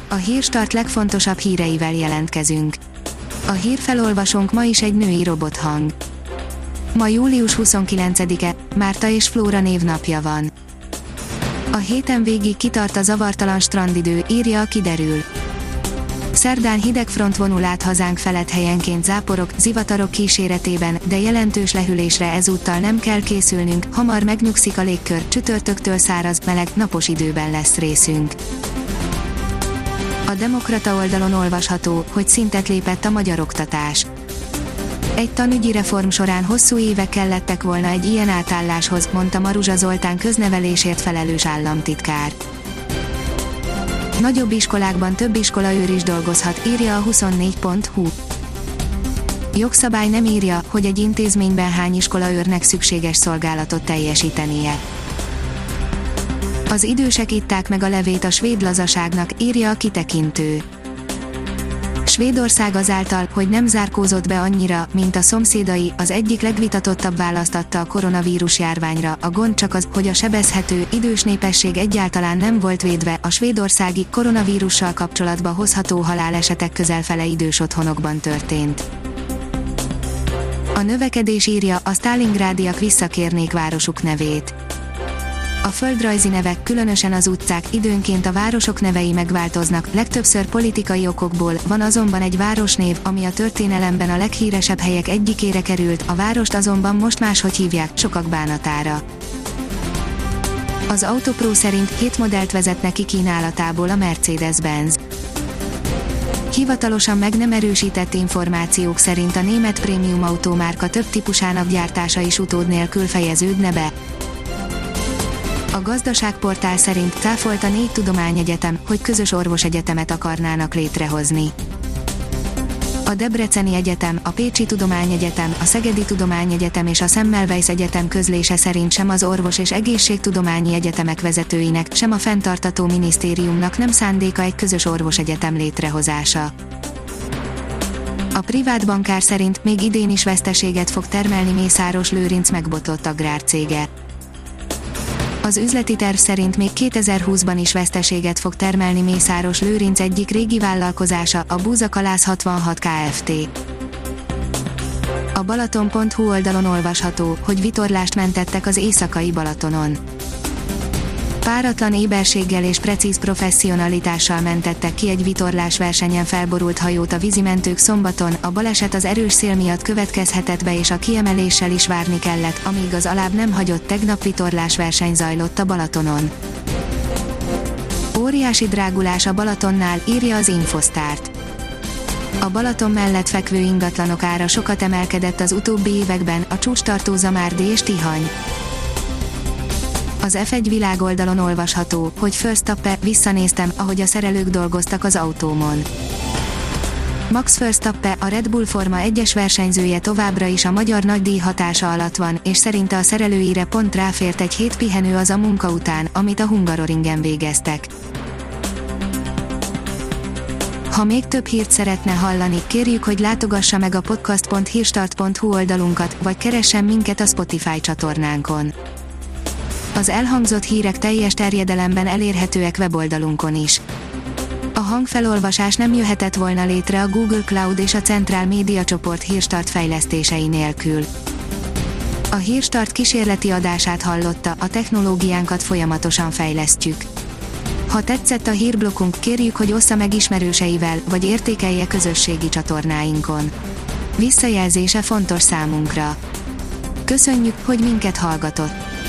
A Hírstart legfontosabb híreivel jelentkezünk. A hírfelolvasónk ma is egy női robothang. Ma július 29-e, Márta és Flóra névnapja van. A héten végig kitart a zavartalan strandidő, írja a Kiderül. Szerdán hideg front vonul át hazánk felett, helyenként záporok, zivatarok kíséretében, de jelentős lehűlésre ezúttal nem kell készülnünk, hamar megnyugszik a légkör, csütörtöktől száraz, meleg, napos időben lesz részünk. A Demokrata oldalon olvasható, hogy szintet lépett a magyar oktatás. Egy tanügyi reform során hosszú évek kellettek volna egy ilyen átálláshoz, mondta Maruzsa Zoltán köznevelésért felelős államtitkár. Nagyobb iskolákban több iskolaőr is dolgozhat, írja a 24.hu. Jogszabály nem írja, hogy egy intézményben hány iskolaőrnek szükséges szolgálatot teljesítenie. Az idősek itták meg a levét a svéd lazaságnak, írja a Kitekintő. Svédország azáltal, hogy nem zárkózott be annyira, mint a szomszédai, az egyik legvitatottabb választ adta a koronavírus járványra. A gond csak az, hogy a sebezhető, idős népesség egyáltalán nem volt védve, a svédországi koronavírussal kapcsolatba hozható halálesetek közel fele idős otthonokban történt. A növekedés írja, a sztálingrádiak visszakérnék városuk nevét. A földrajzi nevek, különösen az utcák, időnként a városok nevei megváltoznak, legtöbbször politikai okokból, van azonban egy városnév, ami a történelemben a leghíresebb helyek egyikére került, a várost azonban most máshogy hívják, sokak bánatára. Az Autopro szerint 7 modellt vezetne ki kínálatából a Mercedes-Benz. Hivatalosan meg nem erősített információk szerint a német prémium autómárka több típusának gyártása is utód nélkül fejeződne be. A gazdaságportál szerint cáfolt a 4 tudományegyetem, hogy közös orvosegyetemet akarnának létrehozni. A Debreceni Egyetem, a Pécsi Tudományegyetem, a Szegedi Tudományegyetem és a Semmelweis Egyetem közlése szerint sem az orvos- és egészségtudományi egyetemek vezetőinek, sem a fenntartató minisztériumnak nem szándéka egy közös orvosegyetem létrehozása. A privát bankár szerint még idén is veszteséget fog termelni Mészáros Lőrinc megbotlott agrárcége. Az üzleti terv szerint még 2020-ban is veszteséget fog termelni Mészáros Lőrinc egyik régi vállalkozása, a Búzakalász 66 Kft. A Balaton.hu oldalon olvasható, hogy vitorlást mentettek az éjszakai Balatonon. Páratlan éberséggel és precíz professzionalitással mentettek ki egy vitorlás versenyen felborult hajót a vízimentők szombaton, a baleset az erős szél miatt következhetett be és a kiemeléssel is várni kellett, amíg az alább nem hagyott. Tegnap vitorlás verseny zajlott a Balatonon. Óriási drágulás a Balatonnál, írja az Infosztárt. A Balaton mellett fekvő ingatlanok ára sokat emelkedett az utóbbi években, a csúcstartó Zamárdi és Tihany. Az F1 világoldalon olvasható, hogy Verstappen, visszanéztem, ahogy a szerelők dolgoztak az autómon. Max Verstappen, a Red Bull Forma 1-es versenyzője továbbra is a magyar nagydíj hatása alatt van, és szerinte a szerelőire pont ráfért egy hét pihenő az a munka után, amit a Hungaroringen végeztek. Ha még több hírt szeretne hallani, kérjük, hogy látogassa meg a podcast.hírstart.hu oldalunkat, vagy keressen minket a Spotify csatornánkon. Az elhangzott hírek teljes terjedelemben elérhetőek weboldalunkon is. A hangfelolvasás nem jöhetett volna létre a Google Cloud és a Centrál Média Csoport Hírstart fejlesztései nélkül. A Hírstart kísérleti adását hallotta, a technológiánkat folyamatosan fejlesztjük. Ha tetszett a hírblokkunk, kérjük, hogy ossza meg ismerőseivel, vagy értékelje közösségi csatornáinkon. Visszajelzése fontos számunkra. Köszönjük, hogy minket hallgatott!